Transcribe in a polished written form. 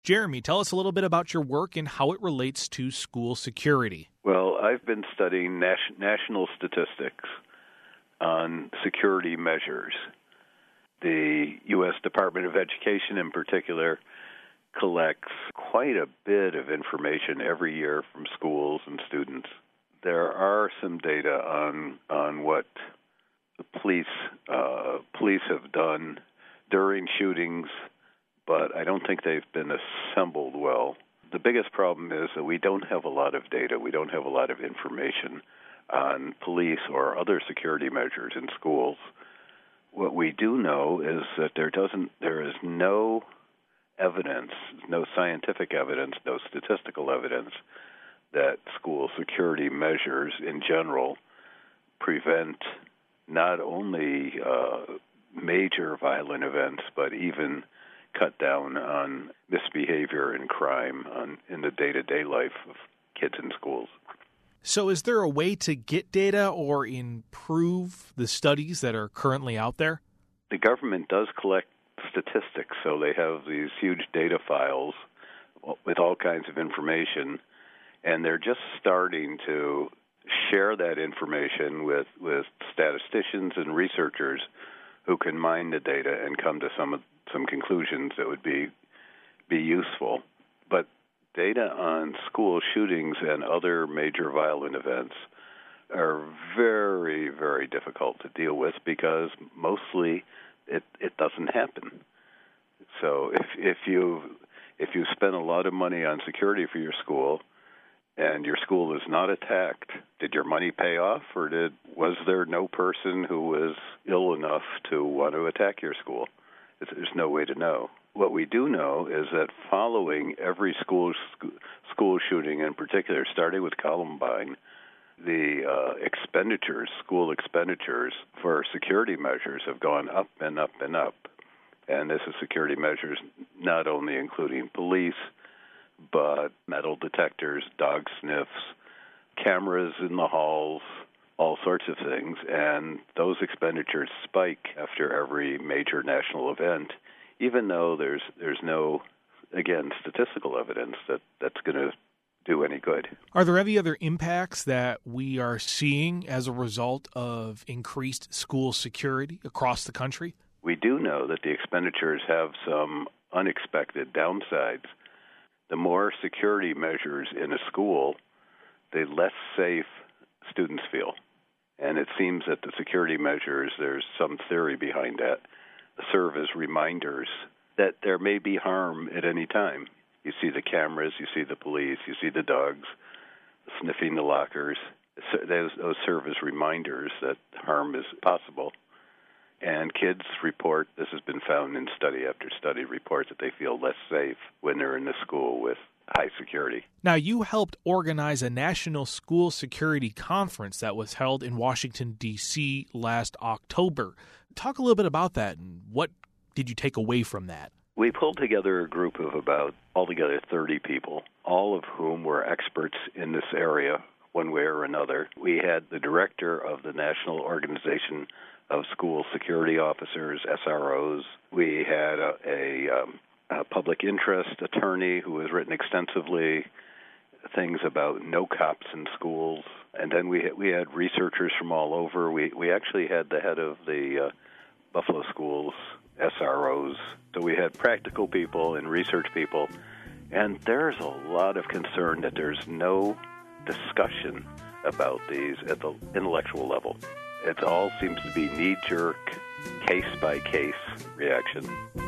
Jeremy, tell us a little bit about your work and how it relates to school security. Well, I've been studying national statistics on security measures. The U.S. Department of Education in particular collects quite a bit of information every year from schools and students. There are some data on what the police have done during shootings, but I don't think they've been assembled well. The biggest problem is that we don't have a lot of data. We don't have a lot of information on police or other security measures in schools. What we do know is that there is no evidence, no scientific evidence, no statistical evidence that school security measures in general prevent not only major violent events, but even cut down on misbehavior and crime in the day-to-day life of kids in schools. So is there a way to get data or improve the studies that are currently out there? The government does collect statistics, so they have these huge data files with all kinds of information, and they're just starting to share that information with statisticians and researchers who can mine the data and come to some conclusions that would be useful. But data on school shootings and other major violent events are very, very difficult to deal with because mostly it doesn't happen. So if you spend a lot of money on security for your school and your school is not attacked, did your money pay off, or was there no person who was ill enough to want to attack your school? There's no way to know. What we do know is that following every school shooting, in particular, starting with Columbine, the school expenditures for security measures have gone up and up and up. And this is security measures not only including police, but metal detectors, dog sniffs, cameras in the halls, all sorts of things. And those expenditures spike after every major national event, even though there's no, again, statistical evidence that's going to do any good. Are there any other impacts that we are seeing as a result of increased school security across the country? We do know that the expenditures have some unexpected downsides. The more security measures in a school, the less safe students feel. And it seems that the security measures, there's some theory behind that, serve as reminders that there may be harm at any time. You see the cameras, you see the police, you see the dogs sniffing the lockers. Those serve as reminders that harm is possible. And kids report, this has been found in study after study, report that they feel less safe when they're in the school with high security. Now, you helped organize a national school security conference that was held in Washington, D.C. last October. Talk a little bit about that, and what did you take away from that? We pulled together a group of about altogether 30 people, all of whom were experts in this area one way or another. We had the director of the National Organization of School Security Officers, SROs. We had a public interest attorney who has written extensively things about no cops in schools. And then we had researchers from all over. We actually had the head of the Buffalo Schools SROs. So we had practical people and research people. And there's a lot of concern that there's no discussion about these at the intellectual level. It all seems to be knee-jerk, case-by-case reaction.